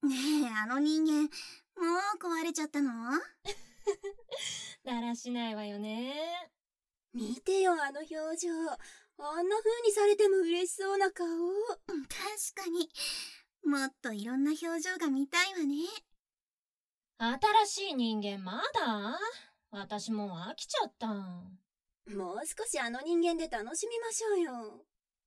ねえ、あの人間、もう壊れちゃったの？ だらしないわよね。 見てよ、あの表情。あんな風にされても嬉しそうな顔。 確かに。もっといろんな表情が見たいわね。 新しい人間まだ？私もう飽きちゃった。 もう少しあの人間で楽しみましょうよ。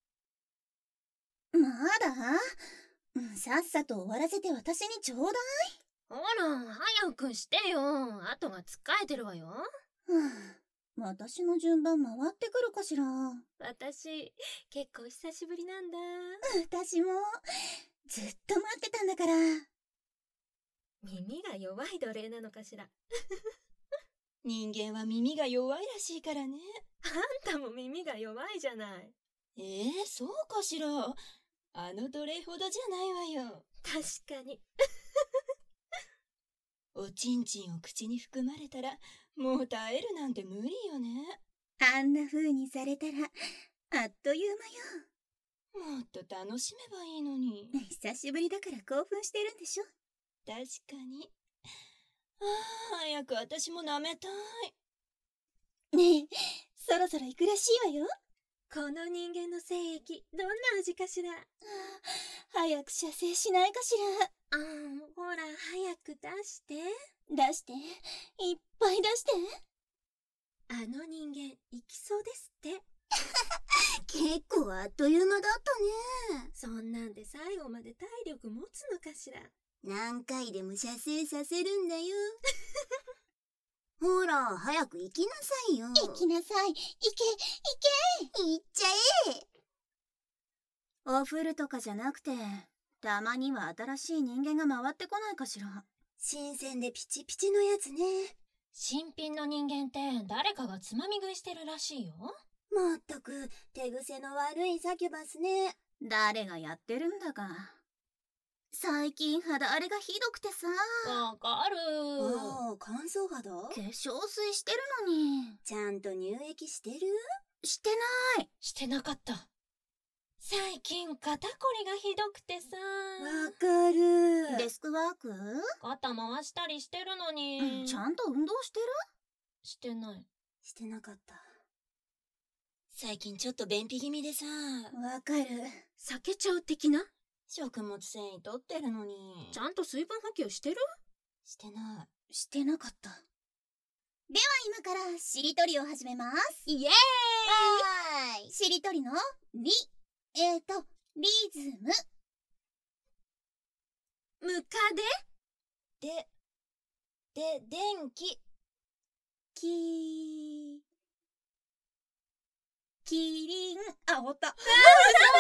まだ？さっさと終わらせて私にちょうだい。 ほら、早くしてよ。後がつっかえてるわよ。 私の順番回ってくるかしら。 私、結構久しぶりなんだ。 私も、ずっと待ってたんだから。 耳が弱い奴隷なのかしら。 人間は耳が弱いらしいからね。 あんたも耳が弱いじゃない。 そうかしら。あの奴隷ほどじゃないわよ。 確かに。 おちんちんを口に含まれたら、もう耐えるなんて無理よね。 あんな風にされたら、あっという間よ。 もっと楽しめばいいのに。 久しぶりだから興奮してるんでしょ。 確かに。早く私も舐めたい。 ねえ、そろそろ行くらしいわよ。 この人間の精液、どんな味かしら。 早く射精しないかしほら、早く出して。 ら。出して。いっぱい出して。 あの人間、行きそうですって。 結構あっという間だったね。 そんなんで最後まで体力持つのかしら。 何回でも射精させるんだよ。ほら、早く行きなさいよ。行きなさい。行っちゃえ。お風呂とかじゃなくて、たまには新しい人間が回ってこないかしら。 新鮮でピチピチのやつね。 新品の人間って誰かがつまみ食いしてるらしいよ。 まったく、手癖の悪いサキュバスね。 誰がやってるんだか。最近肌荒れがひどくてさ。 わかる。 乾燥肌？ 化粧水してるのに。 ちゃんと乳液してる？ してない。 してなかった。最近肩こりがひどくてさ。 わかる。 デスクワーク？ 肩回したりしてるのに。 ちゃんと運動してる？ してない。 してなかった。最近ちょっと便秘気味でさ。 わかる。 避けちゃう的な？ 食物繊維取ってるのに。 ちゃんと水分補給してる？ してない。 してなかった。では今からしりとりを始めます。 イエーイ。 はーい。しりとりのリズム。 ムカで、電気。 キリン。あ、終わった。